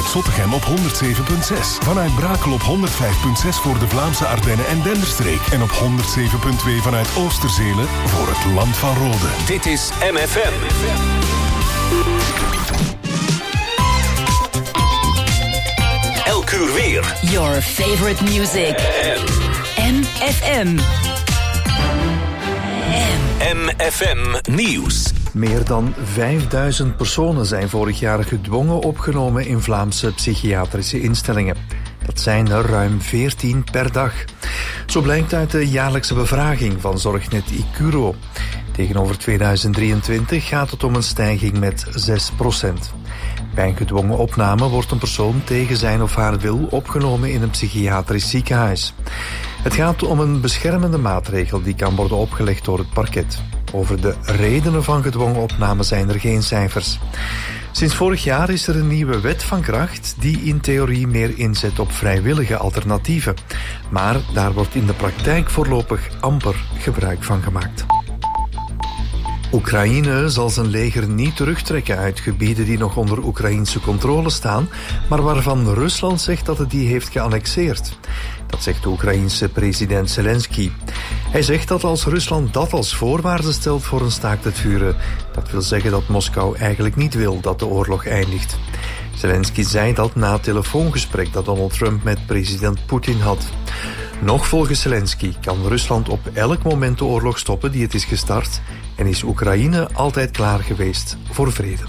Zottegem op 107.6. Vanuit Brakel op 105.6 voor de Vlaamse Ardennen en Denderstreek. En op 107.2 vanuit Oosterzele voor het Land van Rode. Dit is MFM. Elk uur weer. Your favorite music. MFM. MFM Nieuws. Meer dan 5000 personen zijn vorig jaar gedwongen opgenomen in Vlaamse psychiatrische instellingen. Dat zijn er ruim 14 per dag. Zo blijkt uit de jaarlijkse bevraging van Zorgnet Icuro. Tegenover 2023 gaat het om een stijging met 6%. Bij een gedwongen opname wordt een persoon tegen zijn of haar wil opgenomen in een psychiatrisch ziekenhuis. Het gaat om een beschermende maatregel die kan worden opgelegd door het parket. Over de redenen van gedwongen opname zijn er geen cijfers. Sinds vorig jaar is er een nieuwe wet van kracht die in theorie meer inzet op vrijwillige alternatieven. Maar daar wordt in de praktijk voorlopig amper gebruik van gemaakt. Oekraïne zal zijn leger niet terugtrekken uit gebieden die nog onder Oekraïense controle staan, maar waarvan Rusland zegt dat het die heeft geannexeerd. Dat zegt de Oekraïense president Zelensky. Hij zegt dat als Rusland dat als voorwaarde stelt voor een staakt het vuren, dat wil zeggen dat Moskou eigenlijk niet wil dat de oorlog eindigt. Zelensky zei dat na het telefoongesprek dat Donald Trump met president Poetin had. Nog volgens Zelensky kan Rusland op elk moment de oorlog stoppen die het is gestart en is Oekraïne altijd klaar geweest voor vrede.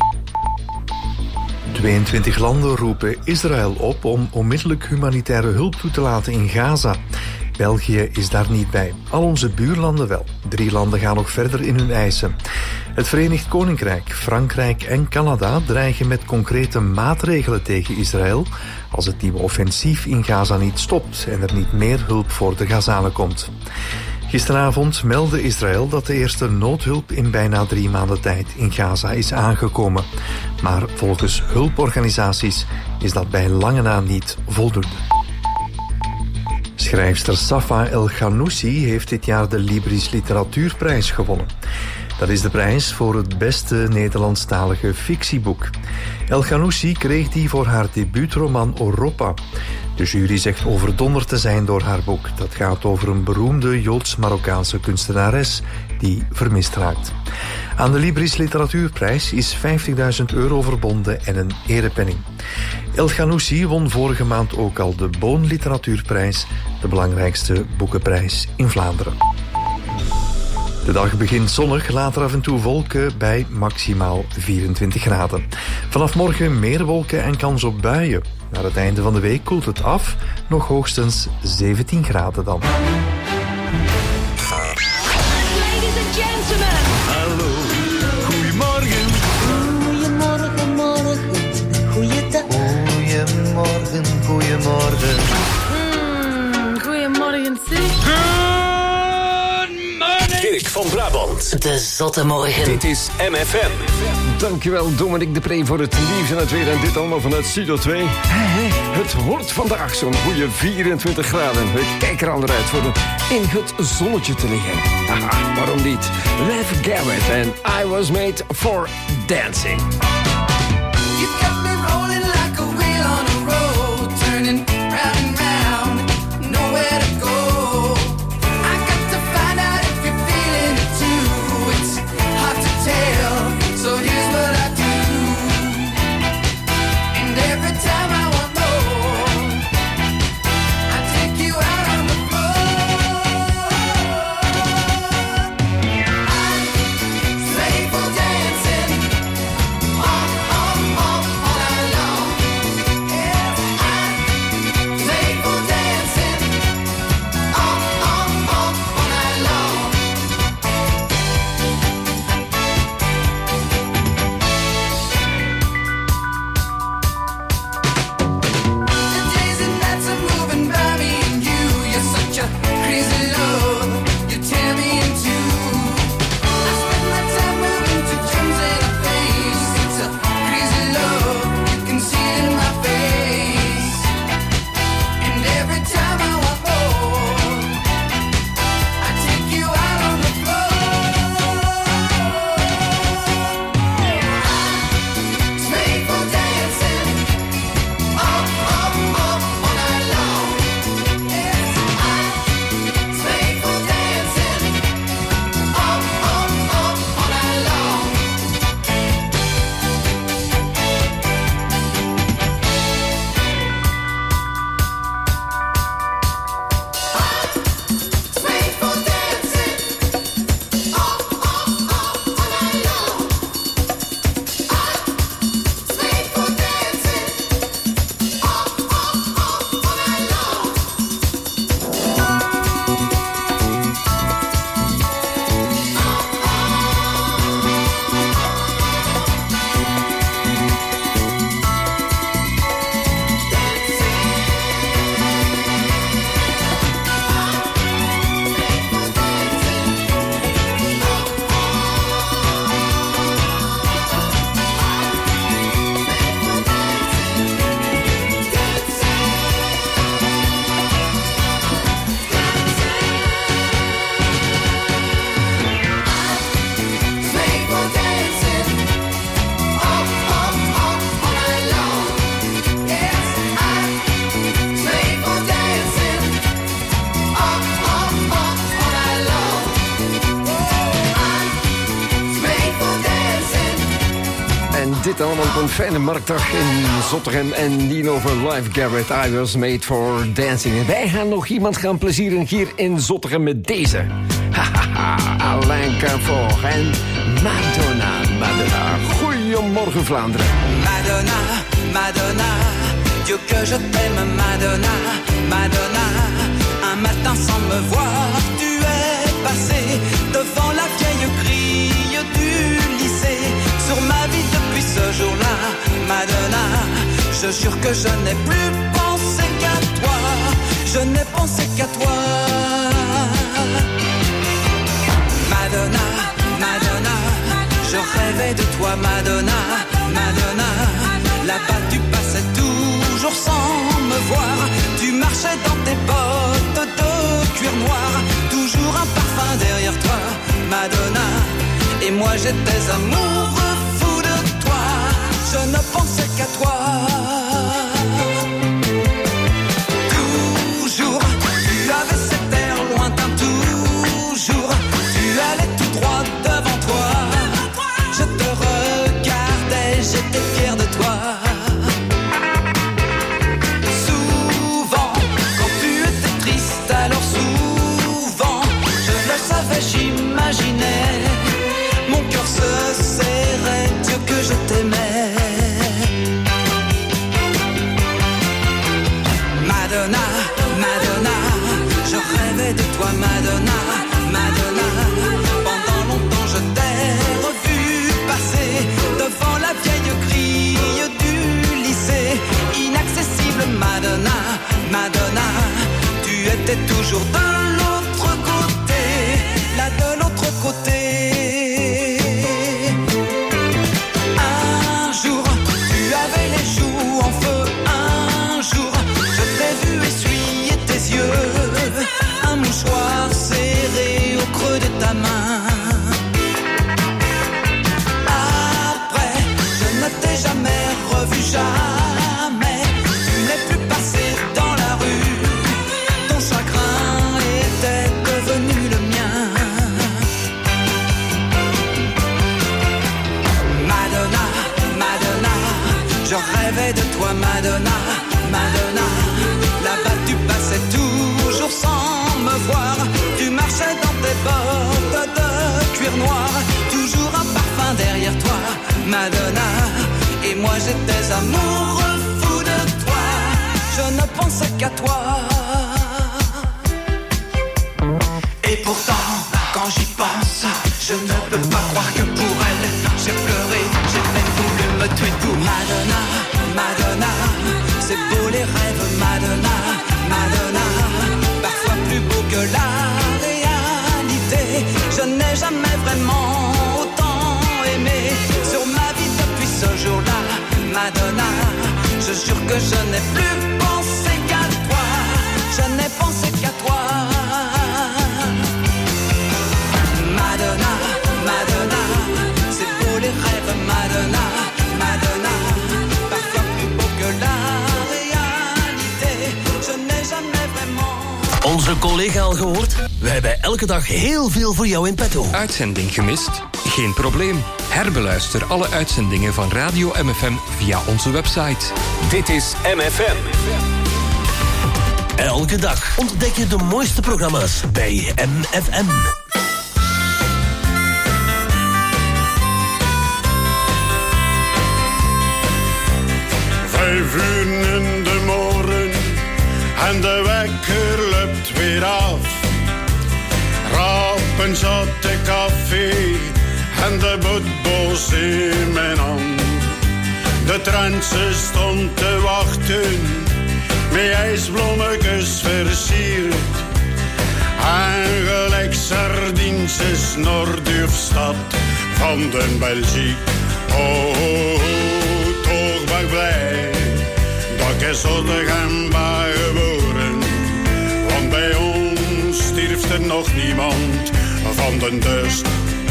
22 landen roepen Israël op om onmiddellijk humanitaire hulp toe te laten in Gaza. België is daar niet bij. Al onze buurlanden wel. 3 landen gaan nog verder in hun eisen. Het Verenigd Koninkrijk, Frankrijk en Canada dreigen met concrete maatregelen tegen Israël als het nieuwe offensief in Gaza niet stopt en er niet meer hulp voor de Gazanen komt. Gisteravond meldde Israël dat de eerste noodhulp in bijna 3 maanden tijd in Gaza is aangekomen. Maar volgens hulporganisaties is dat bij lange na niet voldoende. Schrijfster Safa El Ghanoussi heeft dit jaar de Libris Literatuurprijs gewonnen. Dat is de prijs voor het beste Nederlandstalige fictieboek. El Ghanoussi kreeg die voor haar debuutroman Europa. De jury zegt overdonderd te zijn door haar boek. Dat gaat over een beroemde Joods-Marokkaanse kunstenares die vermist raakt. Aan de Libris Literatuurprijs is €50.000 verbonden en een erepenning. El Ghanoussi won vorige maand ook al de Boon Literatuurprijs, de belangrijkste boekenprijs in Vlaanderen. De dag begint zonnig, later af en toe wolken bij maximaal 24 graden. Vanaf morgen meer wolken en kans op buien. Naar het einde van de week koelt het af, nog hoogstens 17 graden dan. Ladies and gentlemen. Hallo, goedemorgen. Goedemorgen, morgen, goeiedag. Goedemorgen, goedemorgen. Goedemorgen, zeg. Dirk van Brabant. De zotte morgen. Dit is MFM. Dankjewel Dominique de Pre voor het nieuws en het weer. En dit allemaal vanuit Studio 2. Het wordt vandaag zo'n goede 24 graden. We kijken er al naar uit voor in het zonnetje te liggen. Haha, waarom niet? Lev Garrett en I Was Made for Dancing. You got me rolling like a wheel on a road, turning round and round, nowhere to go. I got to find out if you're feeling it too. It's hard to tell, so here's what I do. And every time I want more, I take you out on the floor. I'm slave for dancing. En dit allemaal op een fijne marktdag in Zottegem. En die over Live Garrett, I Was Made for Dancing. En wij gaan nog iemand gaan plezieren hier in Zottegem met deze. Alain Carfor en Madonna. Goedemorgen Vlaanderen. Madonna, Madonna, Dieu que je t'aime, Madonna, Madonna. Un matin sans me voir, tu es passé devant la vieille grille du lycée. Sur ma vie depuis ce jour-là, Madonna, je jure que je n'ai plus pensé qu'à toi. Je n'ai pensé qu'à toi. Madonna, Madonna, je rêvais de toi, Madonna, Madonna. Là-bas tu passais toujours sans me voir. Tu marchais dans tes bottes de cuir noir. Toujours un parfum derrière toi, Madonna. Et moi j'étais amoureux fou de toi. Je ne pensais qu'à toi. Toujours, tu avais cet air lointain, toujours. Tu allais tout droit devant toi. Je te regardais, j'étais fier de toi. Souvent, quand tu étais triste, alors souvent, je le savais, j'imaginais. Mon cœur se serrait, Dieu que je t'aimais. Madonna, Madonna, je rêvais de toi, Madonna, Madonna. Pendant longtemps je t'ai revu passer devant la vieille grille du lycée. Inaccessible, Madonna, Madonna. Tu étais toujours de l'autre côté, là de l'autre côté. Un jour, tu avais les joues en feu. Un jour, je t'ai vu essuyer tes yeux. Un mouchoir serré au creux de ta main. Après, je ne t'ai jamais revu, jamais. Tu n'es plus passé dans la rue. Ton chagrin était devenu le mien. Madonna, Madonna, je rêvais de toi, Madonna, Madonna. Là-bas tu passais toujours sans me voir. Tu marchais dans tes bottes de cuir noir. Toujours un parfum derrière toi, Madonna. Et moi j'étais amoureux fou de toi. Je ne pensais qu'à toi. Et pourtant, quand j'y pense, je ne peux pas croire que pour elle, j'ai pleuré, j'ai même voulu me tuer pour Madonna, Madonna. C'est beau les rêves, Madonna, Madonna. Parfois plus beau que la réalité. Je n'ai jamais vraiment autant aimé. Sur ma vie depuis ce jour-là, Madonna. Je jure que je n'ai plus pensé qu'à toi. Je n'ai pensé qu'à toi. Madonna, Madonna. C'est beau les rêves, Madonna, Madonna. Parfois plus beau que la réalité. Je n'ai jamais vraiment. Onze collega al gehoord? We hebben elke dag heel veel voor jou in petto. Uitzending gemist? Geen probleem. Herbeluister alle uitzendingen van Radio MFM via onze website. Dit is MFM. Elke dag ontdek je de mooiste programma's bij MFM. Vijf uur in de morgen en de wekker loopt weer af. Rap een zotte koffie en de boetbos in mijn hand. De transe stond te wachten, met ijsblommetjes versierd. En gelijk sardientjes Noord-Stad van de Belgique. Oh, toch ben ik blij dat ik in Zottegem ben geboren. Want bij ons stierft er nog niemand van de dorst.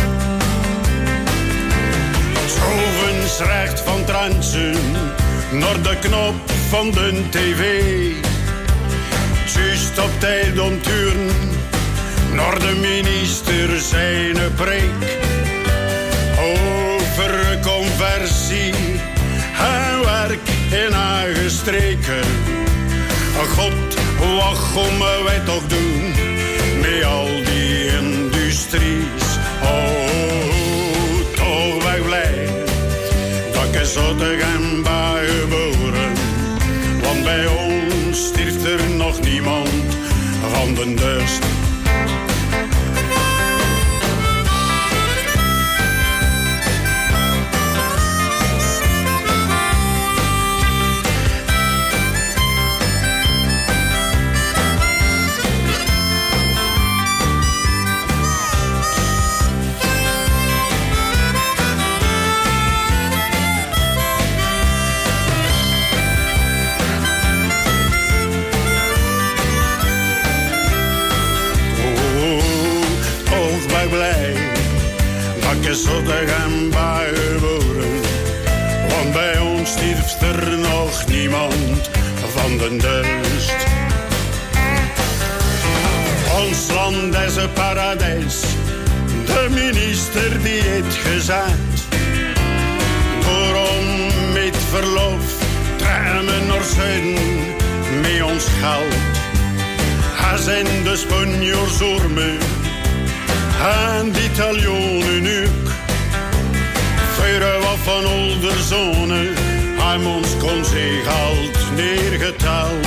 Schrovens recht van Transen naar de knop van de tv. Juist op tijd om turen naar de minister zijn preek. Over conversie God, wat gaan wij toch doen met al die industries? Oh, toch ben ik blij dat ik zo te gaan bij geboren. Want bij ons stierft er nog niemand van de dorst. Zo te gaan bij geboren, want bij ons stierft er nog niemand van de dorst. Ons land is een paradijs, de minister die heeft gezegd. Waarom met verlof trekken we naar zuiden met ons geld? Hij zijn de Spanjaards armen en de Italianen ook. Veuren wat van Olderzone, hij ons kon zich halt neergeteld.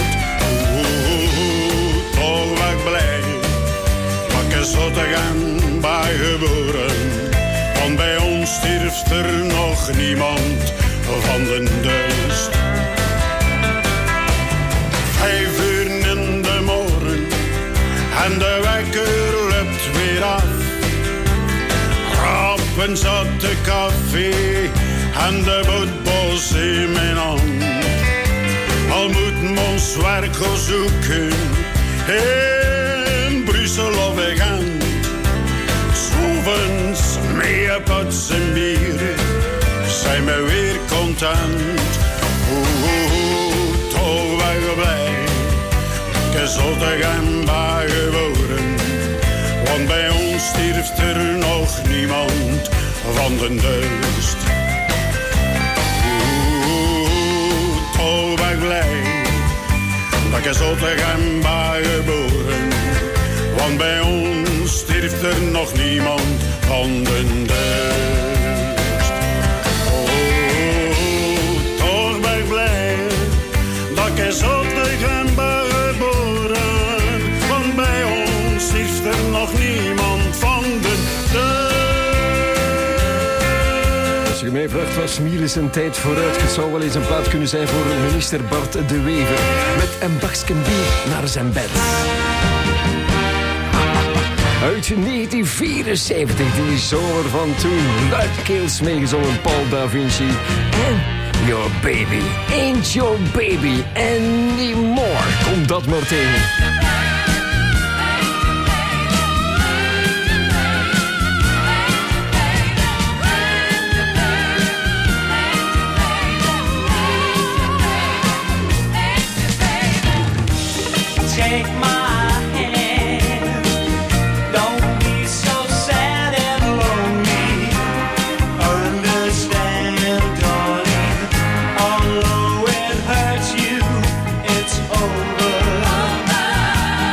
Toch ben ik blij dat ik zo te gaan bij geboren. Want bij ons stierft er nog niemand van de dorst. 5 uur in de morgen en de wekker loopt weer af. Rappen zat de café en de bootbos in mijn hand. Al moet ons werk gaan zoeken in Brussel of in Gent. 's Avonds met een pot en bier zijn we weer content. Toch ben ik blij dat ik zo te gaan bij geboren. Want bij ons stierft er nog niemand van de dorst. Toch ben ik blij dat ik zo te gaan bij geboren. Want bij ons stierft er nog niemand van de dorst. Toch ben ik blij dat ik zo te gaan bij geboren. Want bij ons stierft er nog niemand van de dorst. Als je mij vraagt, was Miele zijn tijd vooruit. Het zou wel eens een plaat kunnen zijn voor minister Bart de Wever. Met een bakje bier naar zijn bed. Uit 1974, die zomer van toen. Luidkeels meegezongen Paul da Vinci. En Your Baby, Ain't Your Baby Anymore. Kom dat maar tegen. Take my hand, don't be so sad and lonely. Understand, darling, although it hurts you, it's over.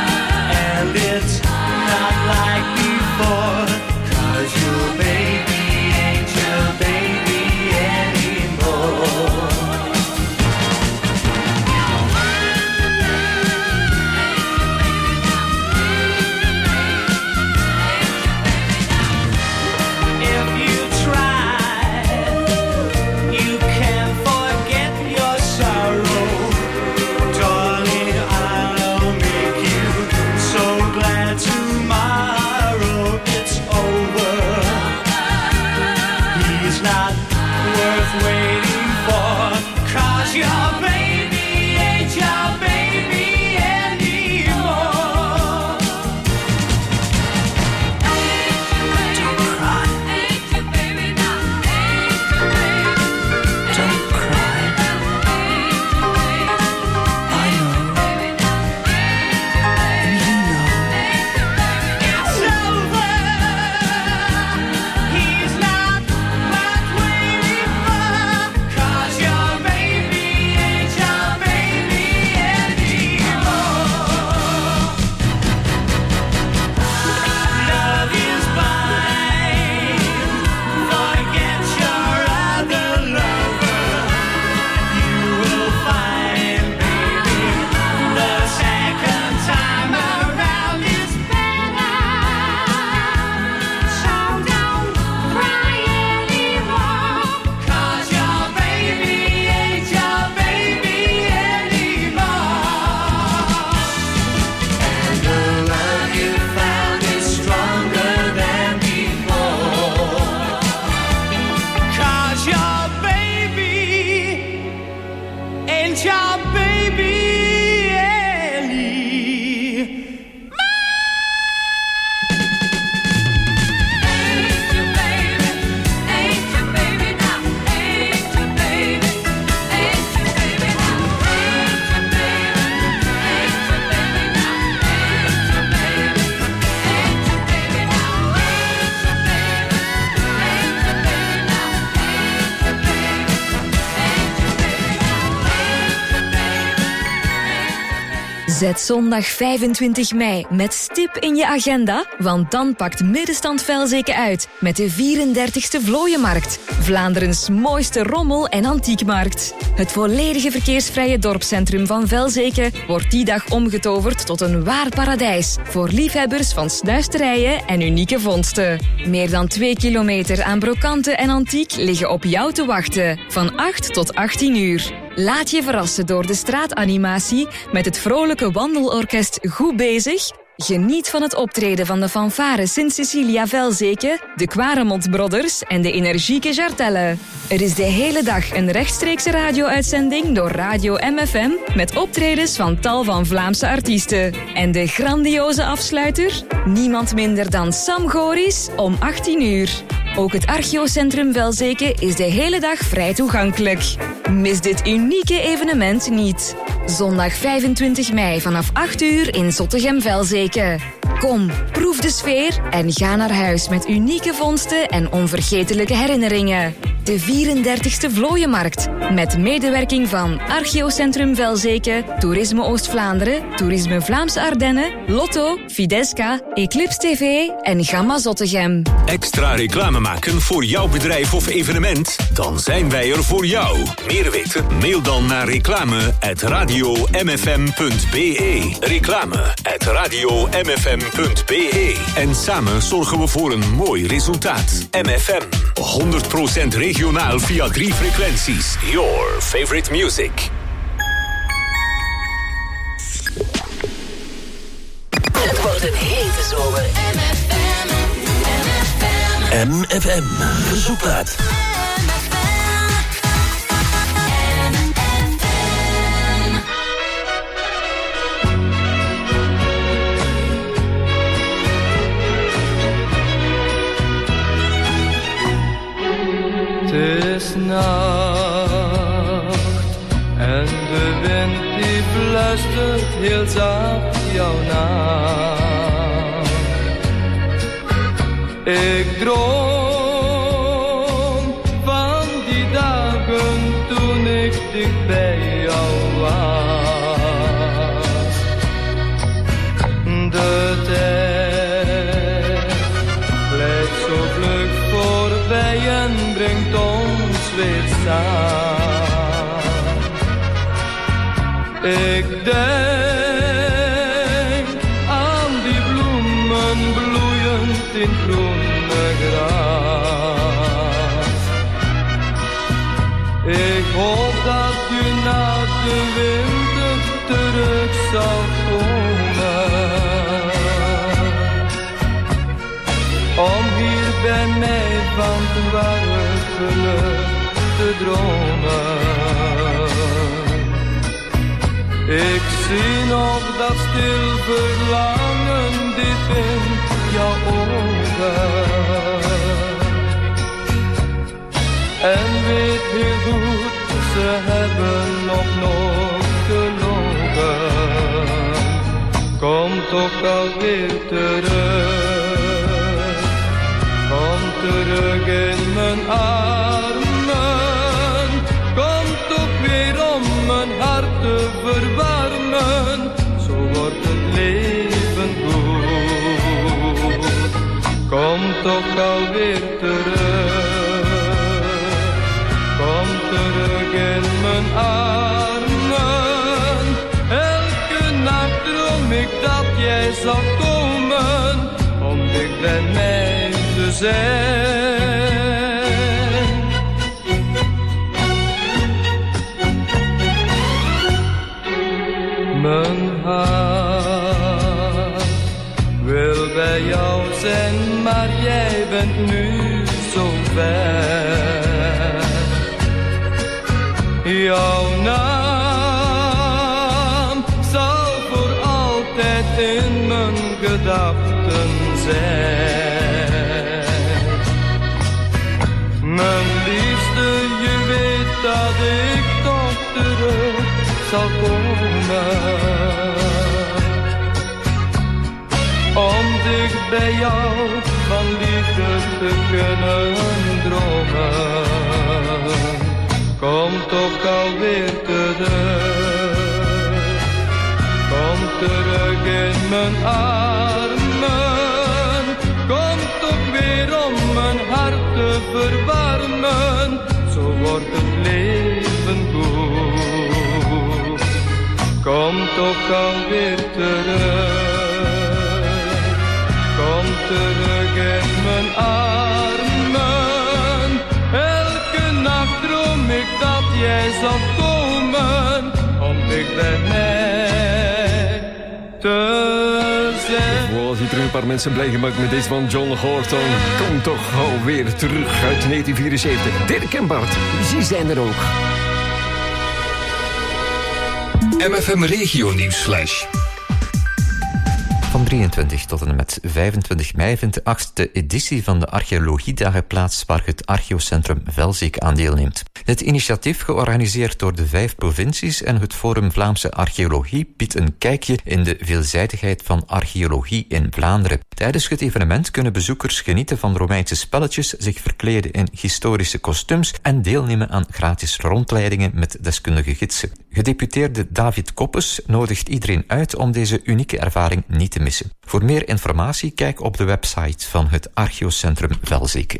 Zet zondag 25 mei met stip in je agenda, want dan pakt Middenstand Velzeke uit met de 34e Vlooienmarkt. Vlaanderens mooiste rommel- en antiekmarkt. Het volledige verkeersvrije dorpscentrum van Velzeke wordt die dag omgetoverd tot een waar paradijs voor liefhebbers van snuisterijen en unieke vondsten. Meer dan 2 kilometer aan brokanten en antiek liggen op jou te wachten, van 8 tot 18 uur. Laat je verrassen door de straatanimatie met het vrolijke wandelorkest Goed Bezig. Geniet van het optreden van de fanfare Sint-Cecilia Velzeke, de Quaremont Brothers en de energieke Jartelle. Er is de hele dag een rechtstreekse radio-uitzending door Radio MFM met optredens van tal van Vlaamse artiesten. En de grandioze afsluiter? Niemand minder dan Sam Goris om 18 uur. Ook het Archeocentrum Velzeke is de hele dag vrij toegankelijk. Mis dit unieke evenement niet. Zondag 25 mei vanaf 8 uur in Zottegem-Velzeke. Kom, proef de sfeer en ga naar huis met unieke vondsten en onvergetelijke herinneringen. De 34e Vlooienmarkt, met medewerking van Archeocentrum Velzeke, Toerisme Oost-Vlaanderen, Toerisme Vlaamse Ardennen, Lotto, Fidesca, Eclipse TV en Gamma Zottegem. Extra reclame maken voor jouw bedrijf of evenement? Dan zijn wij er voor jou. Meer weten? Mail dan naar reclame@radiomfm.be. Reclame@radiomfm.be. En samen zorgen we voor een mooi resultaat. MFM, 100% regionaal via 3 frequenties. Your favorite music. Het wordt een hete zomer. MFM. Verzoekplaat. Het is nacht en de wind die fluistert heel zacht jouw naam. Ik droom van die dagen toen ik dicht bij jou was. De tijd blijft zo vlug voorbij en brengt ons weer samen. Ik denk aan die bloemen bloeiend in groene gras. Ik hoop dat je na de winter terug zal komen, om hier bij mij van het ware geluk te dromen. Ik zie nog dat stil verlangen diep in jouw ogen, en weet heel goed, ze hebben nog nooit gelogen. Kom toch alweer terug, kom terug in mijn armen, kom toch weer om mijn hart te verwarmen, zo wordt het leven goed. Kom toch alweer terug, kom terug in mijn armen, elke nacht droom ik dat jij zal komen, om dicht bij mij te zijn. Mijn hart wil bij jou zijn, maar jij bent nu zo ver. Jouw naam zal voor altijd in mijn gedachten zijn. Mijn liefste, je weet dat ik toch terug zal komen, om dicht bij jou van liefde te kunnen dromen. Kom toch alweer terug, kom terug in mijn armen. Kom toch weer om mijn hart te verwarmen. Zo wordt het leven goed. Kom toch alweer terug. Kom terug in mijn armen. Elke nacht droom ik dat jij zal komen. Om dicht bij mij te zijn. Wow, ziet er een paar mensen blij gemaakt met deze van John Horton. Kom toch alweer terug uit 1974. Dirk en Bart, ze zijn er ook. MFM Regio Nieuwsflash. Van 23 tot en met 25 mei vindt de 8e editie van de Archeologiedagen plaats, waar het Archeocentrum Velzeek aan deelneemt. Het initiatief, georganiseerd door de 5 provincies en het Forum Vlaamse Archeologie, biedt een kijkje in de veelzijdigheid van archeologie in Vlaanderen. Tijdens het evenement kunnen bezoekers genieten van Romeinse spelletjes, zich verkleden in historische kostuums en deelnemen aan gratis rondleidingen met deskundige gidsen. Gedeputeerde David Koppes nodigt iedereen uit om deze unieke ervaring niet te missen. Voor meer informatie kijk op de website van het Archeocentrum Velzeek.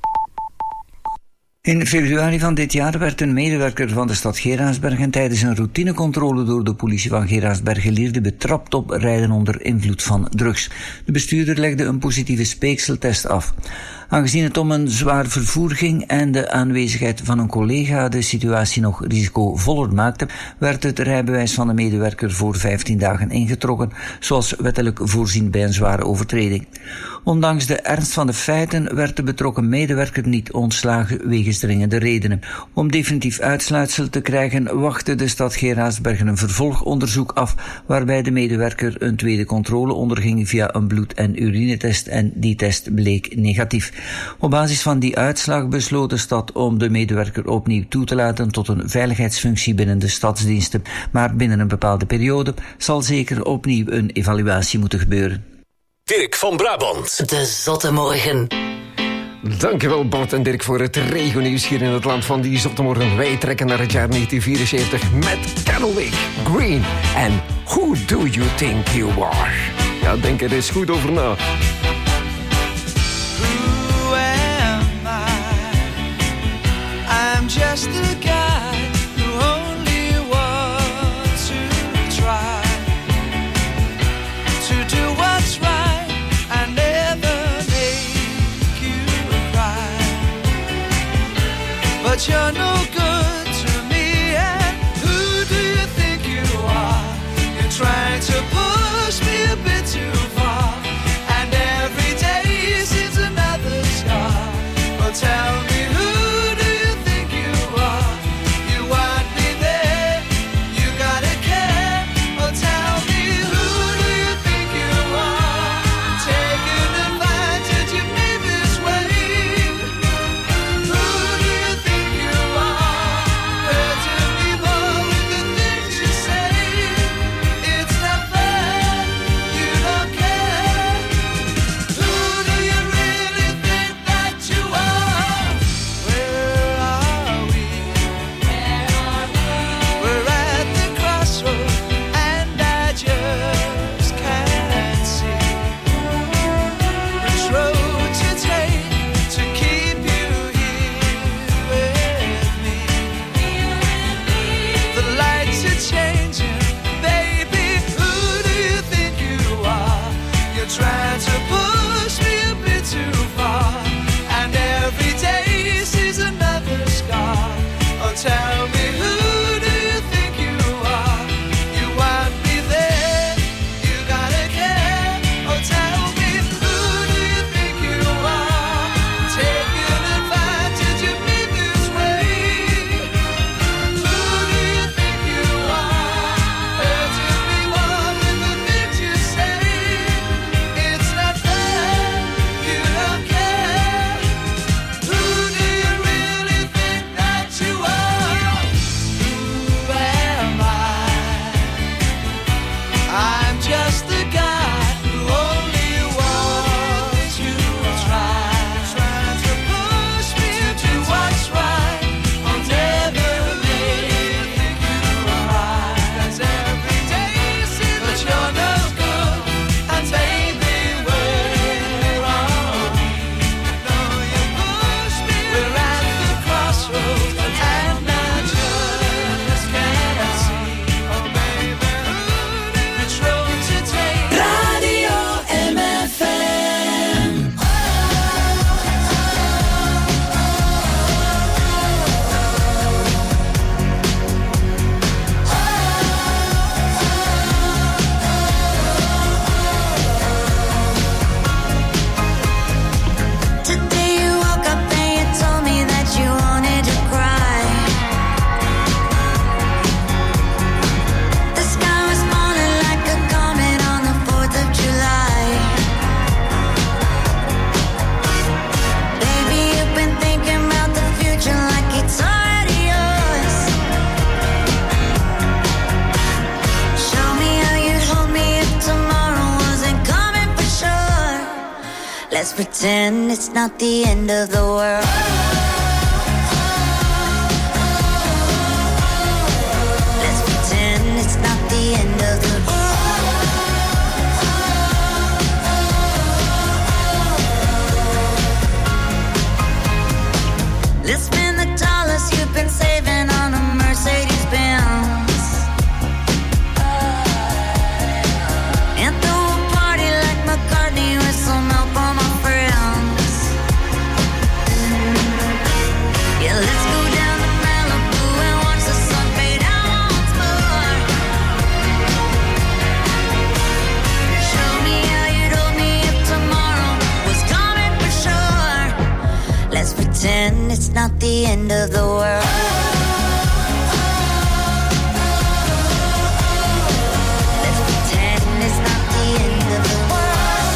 In februari van dit jaar werd een medewerker van de stad Geraardsbergen tijdens een routinecontrole door de politie van Geraardsbergen-Lierde betrapt op rijden onder invloed van drugs. De bestuurder legde een positieve speekseltest af. Aangezien het om een zwaar vervoer ging en de aanwezigheid van een collega de situatie nog risicovoller maakte, werd het rijbewijs van de medewerker voor 15 dagen ingetrokken, zoals wettelijk voorzien bij een zware overtreding. Ondanks de ernst van de feiten werd de betrokken medewerker niet ontslagen wegens dringende redenen. Om definitief uitsluitsel te krijgen wachtte de stad Geraardsbergen een vervolgonderzoek af, waarbij de medewerker een tweede controle onderging via een bloed- en urinetest en die test bleek negatief. Op basis van die uitslag besloot de stad om de medewerker opnieuw toe te laten tot een veiligheidsfunctie binnen de stadsdiensten, maar binnen een bepaalde periode zal zeker opnieuw een evaluatie moeten gebeuren. Dirk van Brabant. De zotte morgen. Dankjewel Bart en Dirk voor het regionieuws hier in het land van die zotte morgen. Wij trekken naar het jaar 1974 met Cadillac Green en Who Do You Think You Are? Ja, denk er eens goed over na. Who am I? I'm just a guy who only wants to try to do what's right and never make you cry. But you're no good to me, and who do you think you are? You're trying to push me a bit too far, and every day seems another scar. But tell me, who do you think you are? Let's pretend it's not the end of the world. Let's pretend it's not the end of the world. Let's spend the dollars you've been saving on a Mercedes-Benz and throw a party like McCartney with some help on my friends. Yeah, let's go down to Malibu and watch the sun fade out once more. Show me how you'd hold me if tomorrow was coming for sure. Let's pretend it's not the end of the world. Let's pretend it's not the end of the world.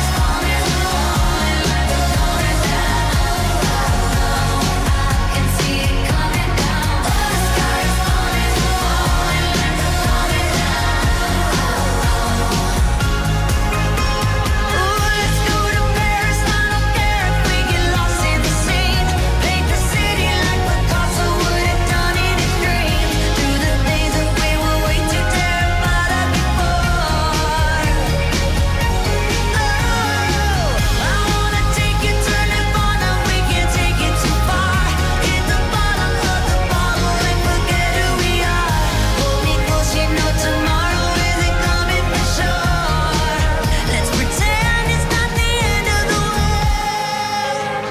I can see it coming down. The sky is falling, falling, coming down. Ooh, let's go to Paris. I don't care if we get lost in the scene. Paint the city like Picasso would have done in his dream. Through the days that we were way too terrified of before. Oh, I wanna take you, turn it on, now we can't take it too far. Hit the bottom of the bottle and forget who we are. Hold me close, you know tomorrow isn't coming for sure. Let's pretend it's not the end of the world.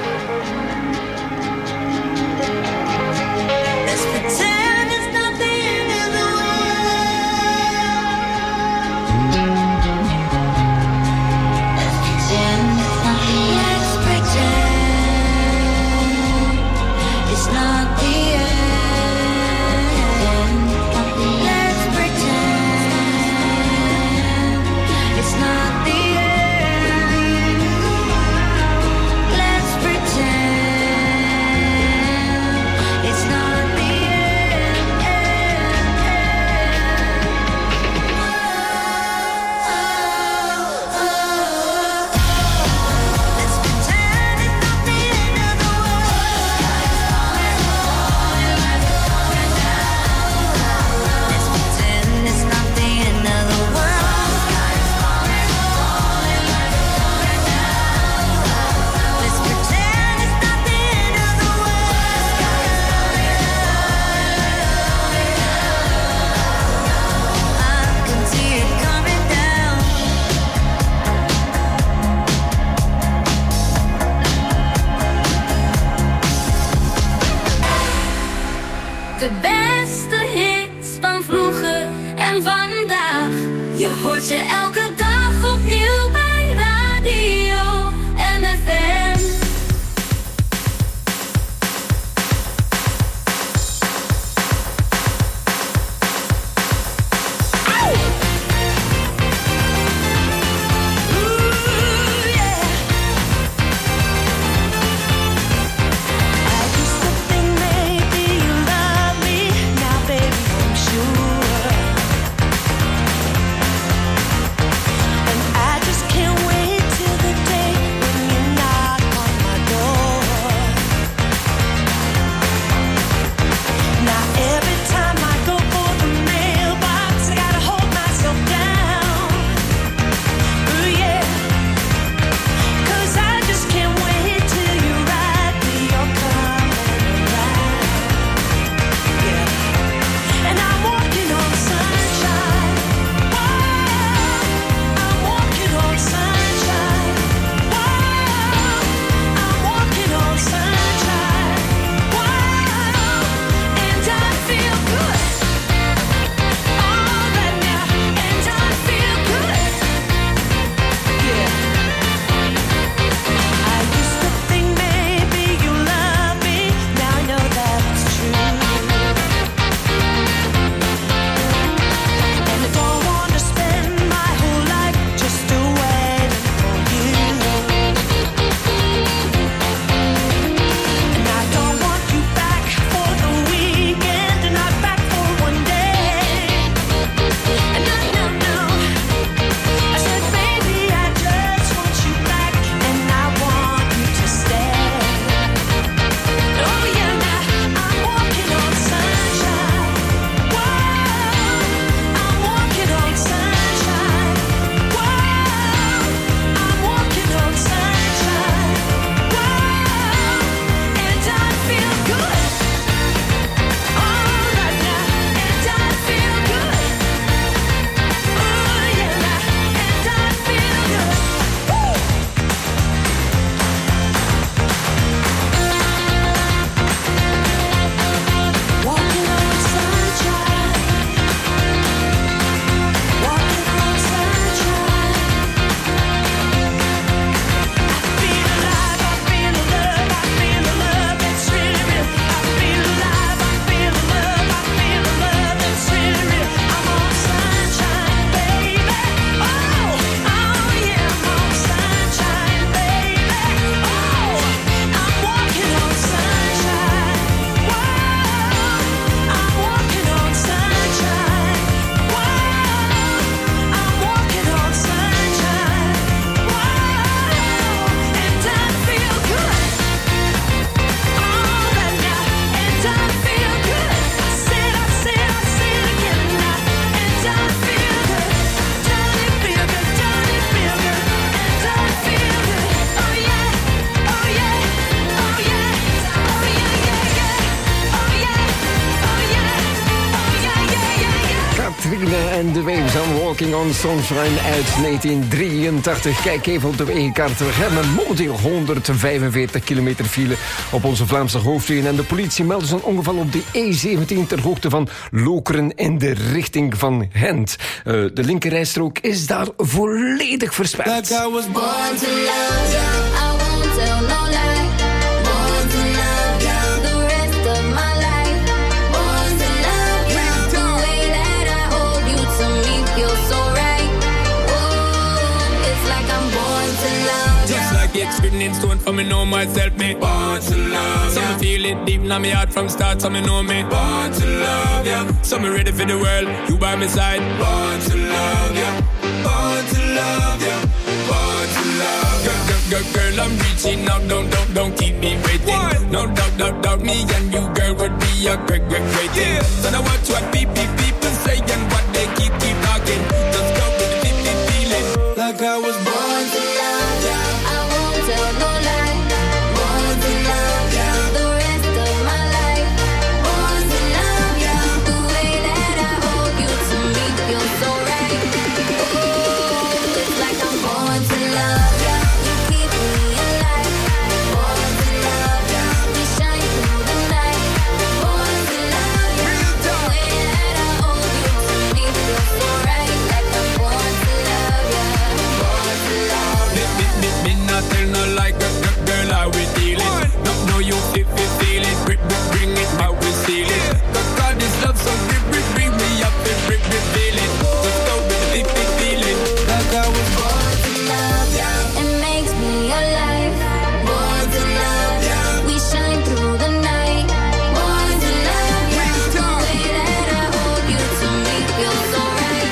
Let's pretend it's not the end of the Let's pretend it's not the end. Let's pretend it's not the end. Let's pretend it's not the Let's pretend it's not the end of the Let's pretend it's not the end of the world. Let's pretend it's not the end of the I can see it coming down. De beste hits van vroeger en vandaag. Je hoort ze elke dag opnieuw bij Radio MFM. Now baby, I'm sure Davina en The Waves on Walking on Sunshine uit 1983. Kijk even op de wegenkaart. We hebben momenteel 145 kilometer file op onze Vlaamse hoofdwegen. En de politie meldt een ongeval op de E17 ter hoogte van Lokeren in de richting van Gent. De linkerrijstrook is daar volledig versperd. Like I was born to love you, I won't tell no lie. Born to love you, the rest of my life. Born to love you, the way that I hold you to me feels so right. Oh, it's like I'm born to love you. Just like it's written in stone for me know myself, me born to love you. So me feel it deep in my heart from start, so me know me born to love you. So me ready for the world, you by my side. Born to love you, born to love you, born to love you. Girl, I'm reaching out, don't keep me waiting. No doubt, me and you, girl, would be a great thing. So now watch what people say and what they keep talking. Just go with the feeling. Like I was born to love you, I won't tell no lie. Born to love you, the rest of my life. Born to love you, the way that I hold you to me feels so right. Oh, it's like I'm born to love you. You keep me alive. Born to love you, we shine through the night. Born to love you, the way that I hold you to me feels so right. Like I'm born to love you, born to love you. Me not tell no like girl, how we dealing. No, you feel it, bring it, how we seal it. God, this love so bring me up and feel it. Let's go with the feeling. Like I was born to love you, it makes me alive. Born to love you, we shine through the night. Born to love you, the way that I hold you to me feels so right.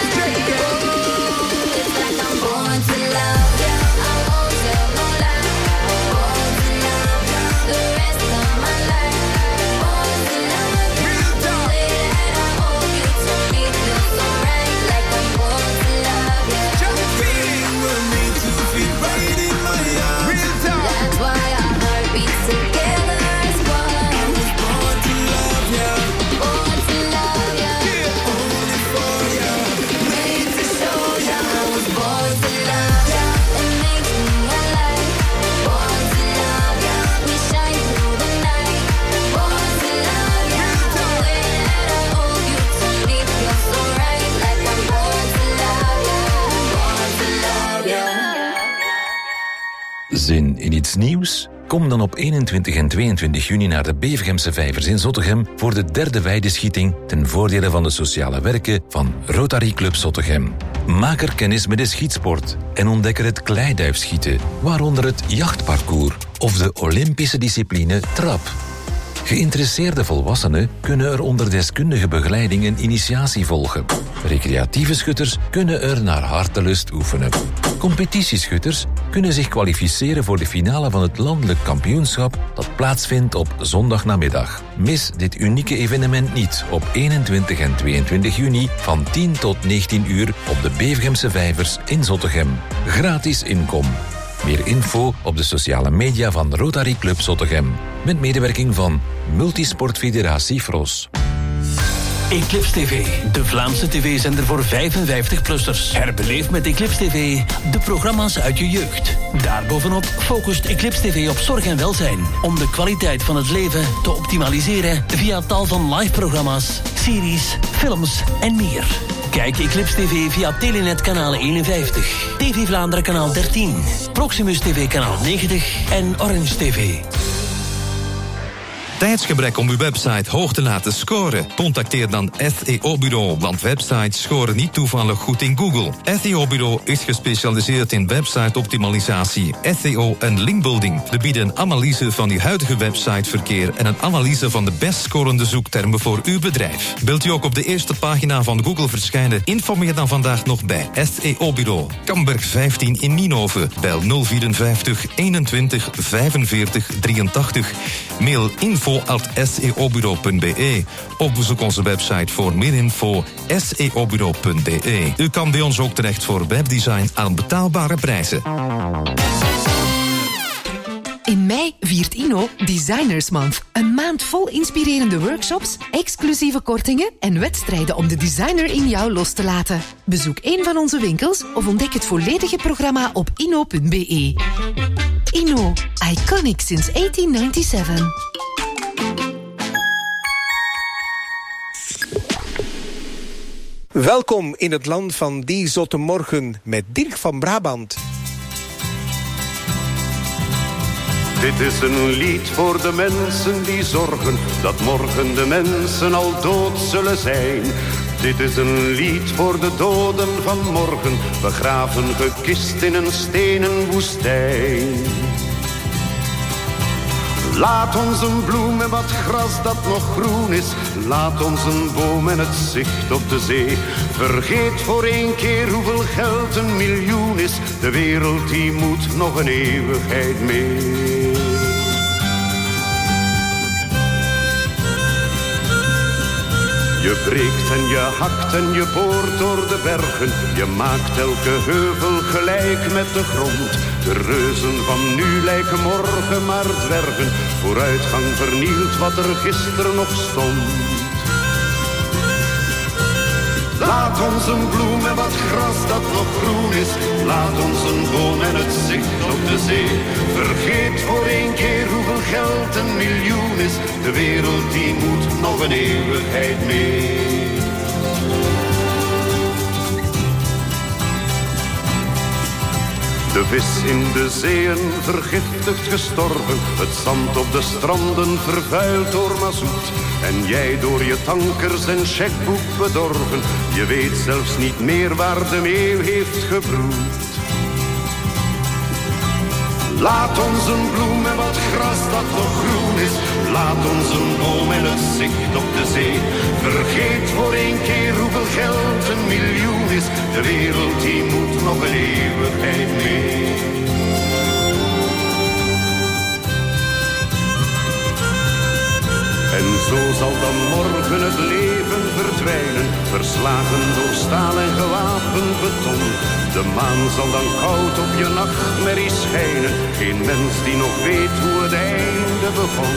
Oh, it's like I'm born to love you, I won't tell no lie. Born to love you, the rest of my life. Born to love you, the way that I hold you to me feels so right. Like I'm born to love you. Feeling we're made to feel right in my arms. That's why our heart beats together as one. I was born to love you, Born to love you, only for you. made to show you. I was born to love you, it makes me alive. Born to love you, we shine through the night. Born to love you, the way that I hold you to me feels so right. Like I'm born to love you, born to love you. Zin in iets nieuws? Kom dan op 21 en 22 juni naar de Bevergemse Vijvers in Zottegem voor de derde weideschieting ten voordele van de sociale werken van Rotary Club Zottegem. Maak er kennis met de schietsport en ontdek er het kleiduifschieten, waaronder het jachtparcours of de Olympische discipline trap. Geïnteresseerde volwassenen kunnen er onder deskundige begeleiding een initiatie volgen. Recreatieve schutters kunnen er naar hartelust oefenen. Competitieschutters kunnen zich kwalificeren voor de finale van het landelijk kampioenschap dat plaatsvindt op zondagnamiddag. Mis dit unieke evenement niet op 21 en 22 juni van 10 tot 19 uur op de Bevergemse Vijvers in Zottegem. Gratis inkom. Meer info op de sociale media van Rotary Club Zottegem. Met medewerking van Multisportfederatie Fros. Eclipse TV, de Vlaamse tv-zender voor 55-plussers. Herbeleef met Eclipse TV de programma's uit je jeugd. Daarbovenop focust Eclipse TV op zorg en welzijn. Om de kwaliteit van het leven te optimaliseren via tal van live-programma's, series, films en meer. Kijk Eclipse TV via Telenet kanaal 51, TV Vlaanderen kanaal 13, Proximus TV kanaal 90 en Orange TV. Tijdsgebrek om uw website hoog te laten scoren? Contacteer dan SEO-bureau, want websites scoren niet toevallig goed in Google. SEO-bureau is gespecialiseerd in website-optimalisatie, SEO en linkbuilding. We bieden een analyse van uw huidige websiteverkeer en een analyse van de best scorende zoektermen voor uw bedrijf. Wilt u ook op de eerste pagina van Google verschijnen? Informeer dan vandaag nog bij SEO-bureau. Kamberg 15 in Nienhoven. Bel 054 21 45 83. Mail info@seobureau.be of bezoek onze website voor meer info seobureau.be. U kan bij ons ook terecht voor webdesign aan betaalbare prijzen. In mei viert Inno Designers Month. Een maand vol inspirerende workshops, exclusieve kortingen en wedstrijden om de designer in jou los te laten. Bezoek een van onze winkels of ontdek het volledige programma op inno.be. Inno, iconic since 1897. Welkom in het land van die zotte morgen met Dirk van Brabant. Dit is een lied voor de mensen die zorgen dat morgen de mensen al dood zullen zijn. Dit is een lied voor de doden van morgen, begraven gekist in een stenen woestijn. Laat ons een bloem en wat gras dat nog groen is. Laat ons een boom en het zicht op de zee. Vergeet voor 1 keer hoeveel geld 1 miljoen is. De wereld die moet nog een eeuwigheid mee. Je breekt en je hakt en je boort door de bergen. Je maakt elke heuvel gelijk met de grond. De reuzen van nu lijken morgen maar dwergen. Vooruitgang vernielt wat er gisteren nog stond. Laat ons een bloem en wat gras dat nog groen is. Laat ons een boom en het zicht op de zee. Vergeet voor 1 keer hoeveel geld 1 miljoen is. De wereld die moet nog een eeuwigheid mee. De vis in de zeeën vergiftigd gestorven. Het zand op de stranden vervuild door mazoet. En jij door je tankers en checkboek bedorven. Je weet zelfs niet meer waar de meeuw heeft gebroed. Laat ons een bloem en wat gras dat nog groen is. Laat ons een boom en het zicht op de zee. Vergeet voor 1 keer hoeveel geld 1 miljoen is. De wereld die moet nog een eeuwigheid mee. En zo zal dan morgen het leven verdwijnen, verslagen door staal en gewapend beton. De maan zal dan koud op je nachtmerrie schijnen, geen mens die nog weet hoe het einde begon.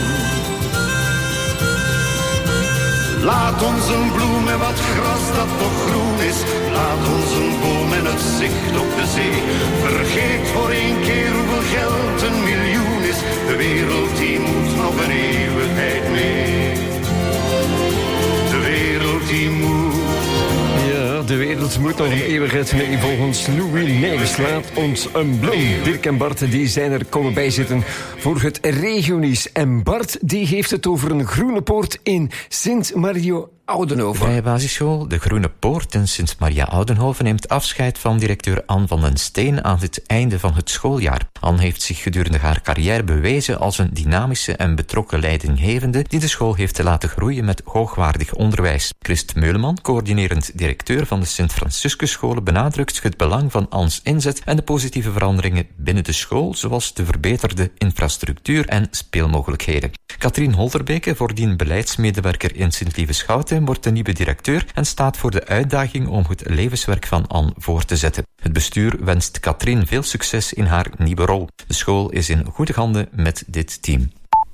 Laat ons een bloem en wat gras dat nog groen is. Laat ons een boom en het zicht op de zee. Vergeet voor 1 keer hoeveel geld 1 miljoen is. De wereld die moet nog een eeuwigheid mee. De wereld die moet. Ja, de wereld moet nog een eeuwigheid mee. Volgens Louis Neves laat ons een bloem. Dirk en Bart die zijn er komen bijzitten voor het regionieuws. En Bart die heeft het over een groene poort in Sint-Mario Oudenhoven. Vrije basisschool De Groene Poort in Sint-Maria Oudenhoven neemt afscheid van directeur Anne van den Steen aan het einde van het schooljaar. Anne heeft zich gedurende haar carrière bewezen als een dynamische en betrokken leidinggevende die de school heeft laten groeien met hoogwaardig onderwijs. Christ Meuleman, coördinerend directeur van de Sint-Franciscusscholen, benadrukt het belang van Anne's inzet en de positieve veranderingen binnen de school, zoals de verbeterde infrastructuur en speelmogelijkheden. Katrien Holderbeke, voordien beleidsmedewerker in Sint-Lieve-Schouten, wordt de nieuwe directeur en staat voor de uitdaging om het levenswerk van Anne voor te zetten. Het bestuur wenst Katrien veel succes in haar nieuwe rol. De school is in goede handen met dit team.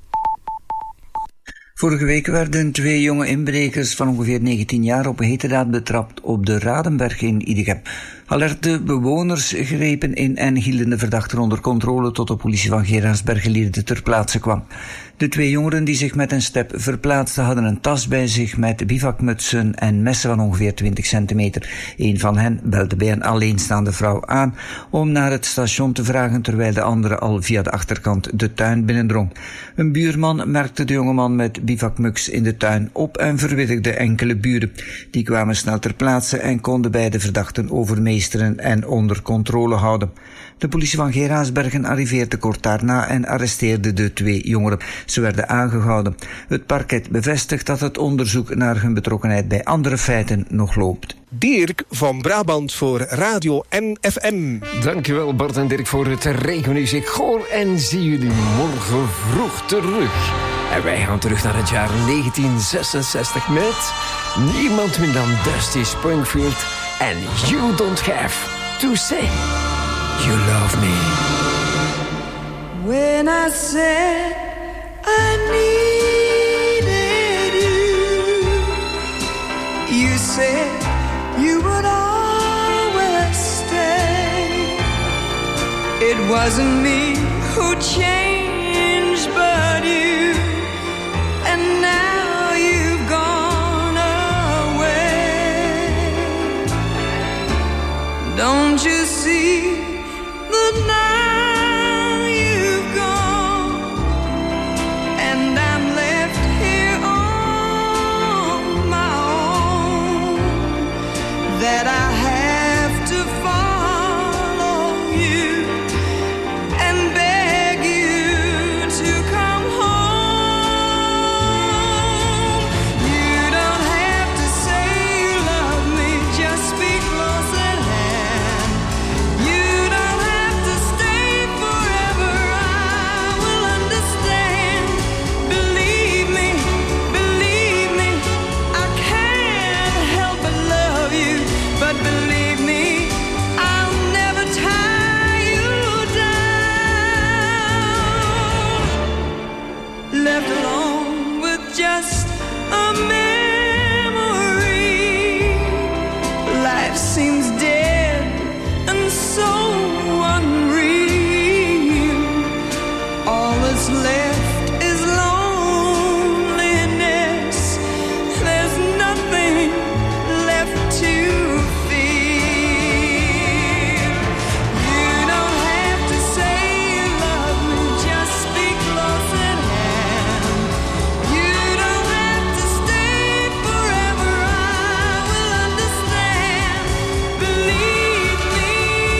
Vorige week werden 2 jonge inbrekers van ongeveer 19 jaar op heterdaad betrapt op de Radenberg in Idegem. Alerte bewoners grepen in en hielden de verdachten onder controle tot de politie van Geraardsbergen-Lierde ter plaatse kwam. De 2 jongeren die zich met een step verplaatsten hadden een tas bij zich met bivakmutsen en messen van ongeveer 20 centimeter. Een van hen belde bij een alleenstaande vrouw aan om naar het station te vragen, terwijl de andere al via de achterkant de tuin binnendrong. Een buurman merkte de jongeman met bivakmuts in de tuin op en verwittigde enkele buren. Die kwamen snel ter plaatse en konden beide verdachten overmeesteren en onder controle houden. De politie van Geraardsbergen arriveerde kort daarna en arresteerde de 2 jongeren. Ze werden aangehouden. Het parket bevestigt dat het onderzoek naar hun betrokkenheid bij andere feiten nog loopt. Dirk van Brabant voor Radio NFM. Dankjewel Bart en Dirk voor het regionieuws. Ik hoor en zie jullie morgen vroeg terug. En wij gaan terug naar het jaar 1966 met niemand minder dan Dusty Springfield en You Don't Have to Say You Love Me. when I said I needed you. You said you would always stay. It wasn't me who changed, but you. And now you've gone away. Don't you see that now you've gone, and I'm left here on my own, that I have to follow you and beg you to come home. You don't have to say you love me, just be close at hand. You don't have to stay forever, I will understand. Believe me, I can't help but love you. But believe me, I'll never tie you down. Left alone with just a memory. Life seems dead and so unreal. All that's left is loneliness. There's nothing left to feel. You don't have to say you love me, just be close at hand. You don't have to stay forever, I will understand. Believe me,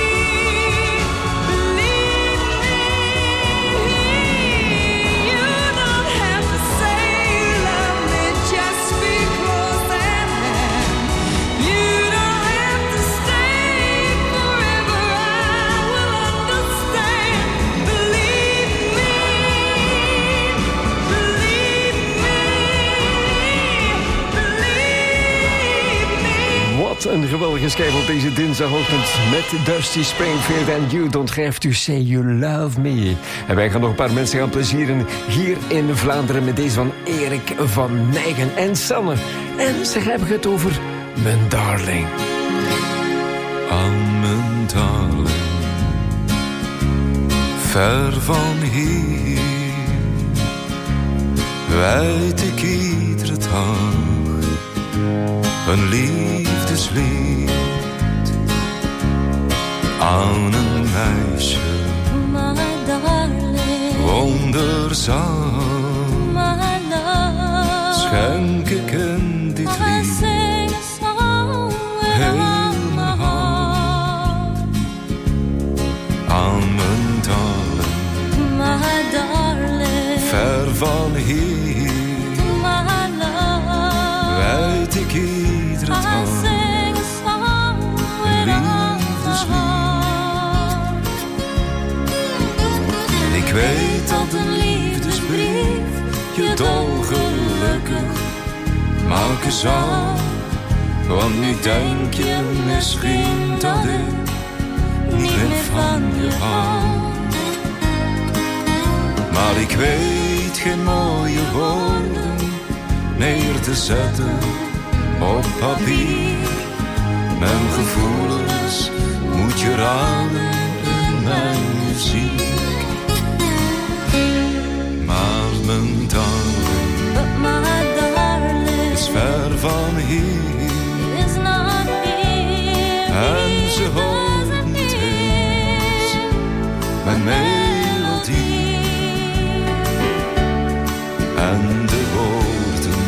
you don't have to say you love me, just be close at hand. You don't have to stay forever, I will understand. Believe me, Wat een geweldige schijf op deze dinsdagochtend met Dusty Springfield en You Don't Have To Say You Love Me. En wij gaan nog een paar mensen gaan plezieren hier in Vlaanderen met deze van Erik van Nijgen en Sanne. En ze hebben het over Mijn Darling. Aan mijn darling, ver van hier, wijd ik iedere dag een liefdeslied aan een meisje, My darling, wonderzaam. my love, Schenk ik in dit I lied sing a song with heel all my mijn heart. hart aan mijn darling, My darling, ver van hier, my love, wijd ik iedere I dag sing a song with all my heart. Ik weet dat een liefdesbrief je dolgelukkig maken zal. Want nu denk je misschien dat ik niet meer van je hou. Maar ik weet geen mooie woorden neer te zetten op papier. Mijn gevoelens moet je raden in mijn muziek. Maar mijn darling, But my darling is ver van hier is not here. en ze hoort niet eens mijn melodie en de woorden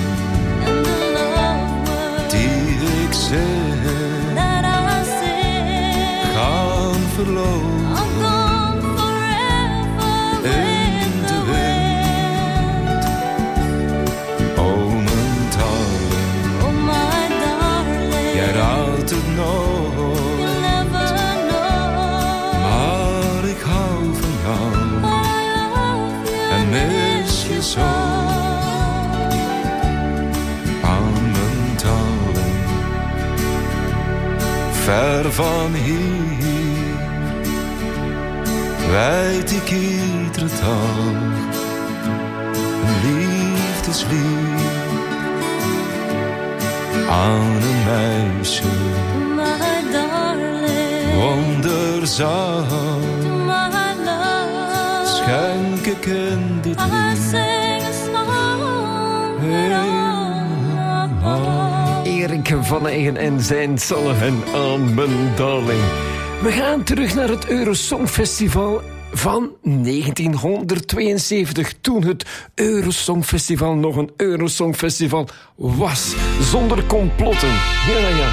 die ik zeg That I sing, gaan verloren are gone forever in de wind. Oh mijn darling, Oh my darling, jij raadt het nooit, you'll never know. maar ik hou van jou But I love you en mis je zo. Aan mijn darling, ver van hier, weet ik iedere dag een liefdeslied aan een meisje. My darling, Wonderzaam my love, schenk ik in dit I lied. sing a song Erik van Eigen en zijn Sullivan aan mijn darling. We gaan terug naar het Eurosongfestival van 1972. Toen het Eurosongfestival nog een Eurosongfestival was. Zonder complotten. Ja.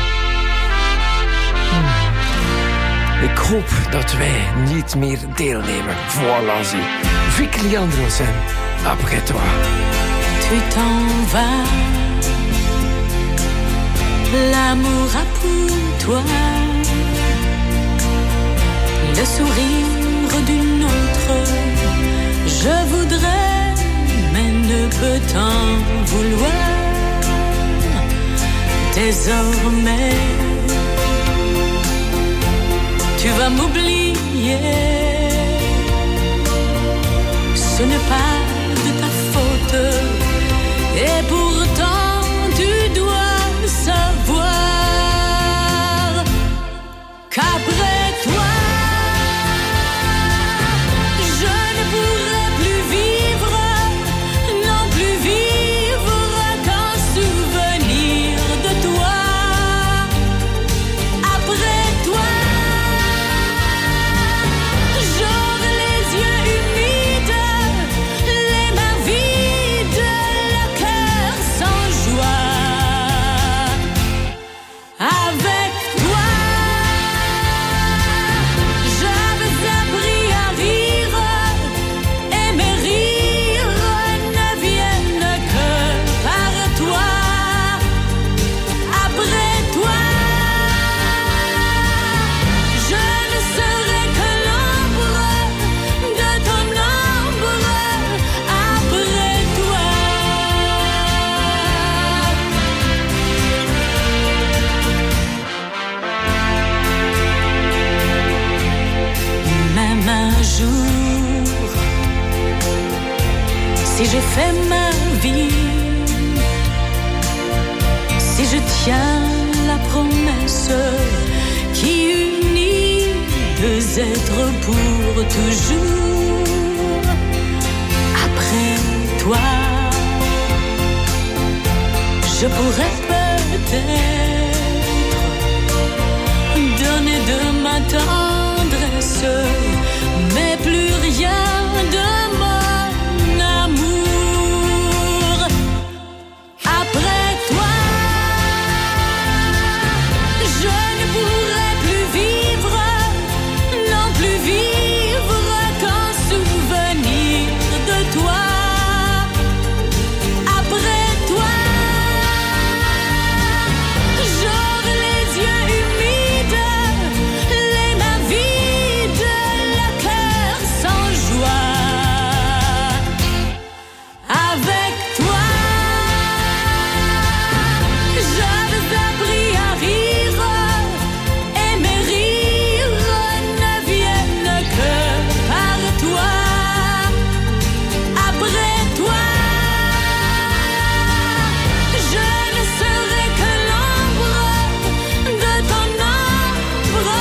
Ik hoop dat wij niet meer deelnemen. Voilà, zie. Vic Leandros en Après toi. Tu t'en vas, l'amour a pour toi le sourire d'une autre. Je voudrais, mais ne peux t'en vouloir. Désormais, tu vas m'oublier. Ce n'est pas de ta faute. Et pourtant tu dois savoir qu'après toi je ne pourrai plus vivre, non plus vivre qu'un souvenir de toi. Après toi j'aurai les yeux humides, les mains vides, le cœur sans joie. Avec toi, j'avais appris à rire, et mes rires ne viennent que par toi. Après toi, je ne serai que l'ombre de ton ombre. Après toi. Même un jour, si je fais ma vie, si je tiens la promesse qui unit deux êtres pour toujours, après toi, je pourrais peut-être donner de ma tendresse, mais plus rien de mon amour. Après toi, je ne pourrai plus vivre, non plus vivre qu'un souvenir de toi. Après toi, j'aurai les yeux humides, les mains vides, le cœur sans joie. Avec toi, j'avais appris à rire, et mes rires ne viennent que par toi. Après toi, je ne serai que l'ombre de ton ombre.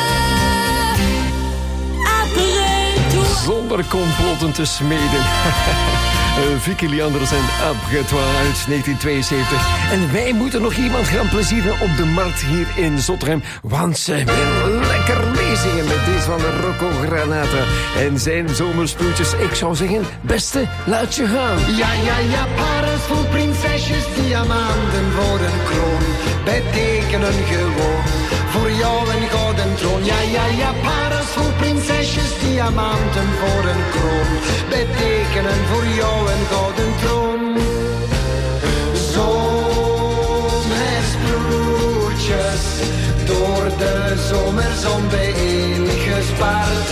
Après toi. Zonder complotten te smeden. Vicky Leandros en Après toi uit 1972. En wij moeten nog iemand gaan plezieren op de markt hier in Zottegem. Want ze wil lekker meezingen met deze van de Rocco Granata. En zijn zomersproetjes. Ik zou zeggen, beste, laat je gaan. Ja, parels vol prinsesjes, diamanten voor een kroon, betekenen gewoon voor jou een gouden troon. Ja, parels vol prinsesjes, diamanten voor een kroon, betekenen voor jou een gouden troon. Zomersproetjes, door de zomerzon bijeen gespaard.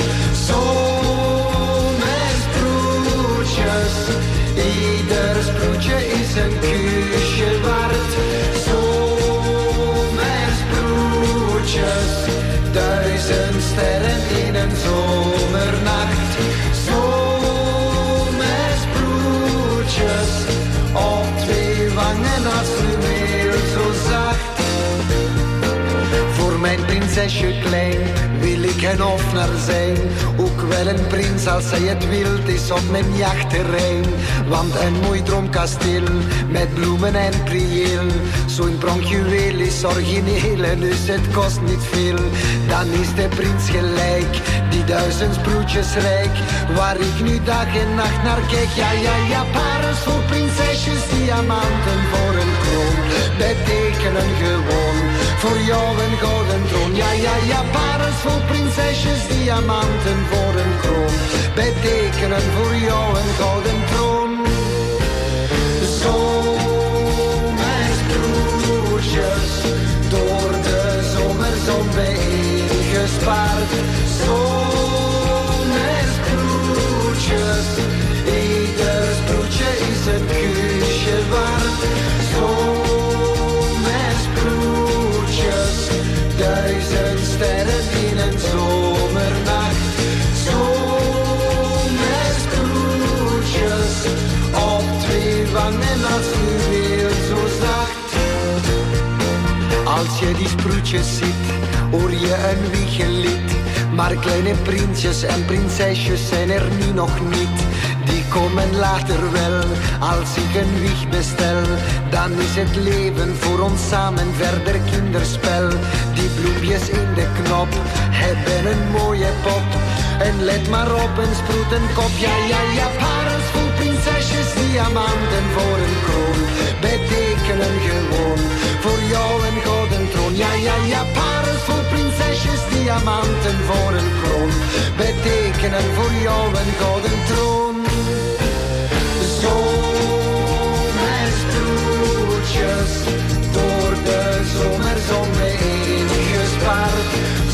Zomersproetjes, ieder sproetje is een kusje waard. Zomersproetjes, 1000 sterren in een zomernacht. prinsesje klein, wil ik een hofnar zijn. Ook wel een prins als hij het wilt is op mijn jachtterrein. Want een mooi droomkasteel met bloemen en prieel, zo'n pronkjuweel is origineel en dus het kost niet veel. Dan is de prins gelijk, die 1000 sproetjes rijk, waar ik nu dag en nacht naar kijk. Ja, ja, ja, parels voor prinsesjes, diamanten voor een kroon, betekenen gewoon voor jou een gouden troon. Ja, ja, ja, parels voor prinsesjes, diamanten voor een kroon, betekenen voor jou een gouden troon. Zomersbroertjes, door de zomerzon bijeengespaard. Zomersbroertjes, ieder sproetje is een kusje waard. Zomersbroertjes, 1000 sterren in een zomernacht. Zomersbroertjes, op 2 wangen als fluweel zo zacht. Als je die sproetjes ziet, hoor je een wiegelied. Maar kleine prinsjes en prinsesjes zijn er nu nog niet. Die komen later wel, als ik een wieg bestel. Dan is het leven voor ons samen verder kinderspel. Die bloempjes in de knop hebben een mooie pop. En let maar op, een sproetenkop. Ja, ja, ja, parels voor prinsesjes, diamanten voor een kroon, betekenen gewoon voor jou een gouden troon. Ja, ja, ja, parels voor prinsesjes, diamanten voor een kroon, betekenen voor jou een gouden troon. Zomersproetjes, door de zomerzon bijeengespaard.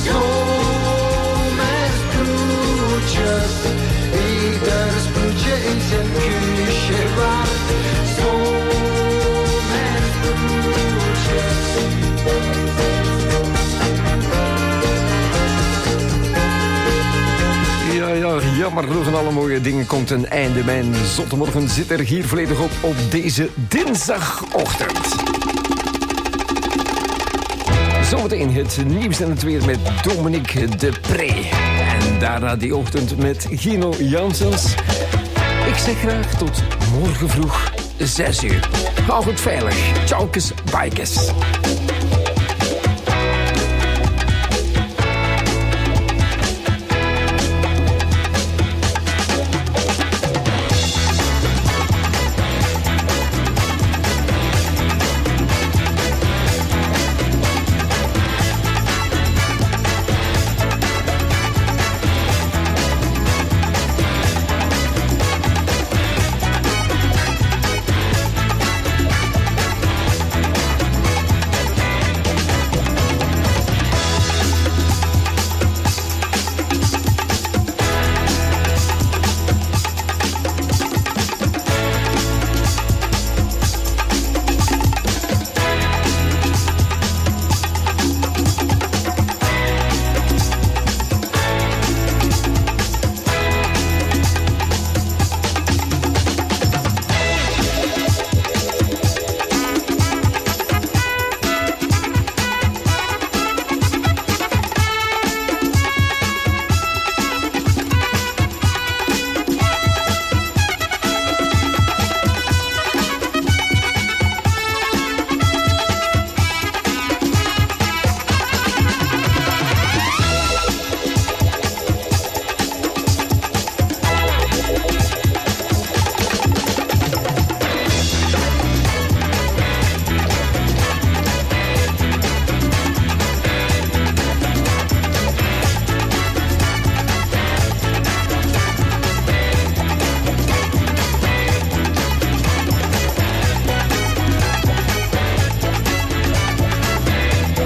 Zomersproetjes, ieder sproetje is een kusje waard. Zomersproetjes. Ja, ja, jammer genoeg aan alle mooie dingen komt een einde. Mijn zottemorgen zit er hier volledig op deze dinsdagochtend. Zometeen het nieuws en het weer met Dominique de Pre. En daarna die ochtend met Gino Janssens. Ik zeg graag tot morgen vroeg 6 uur. Hou het veilig. Tjaukes, bikes.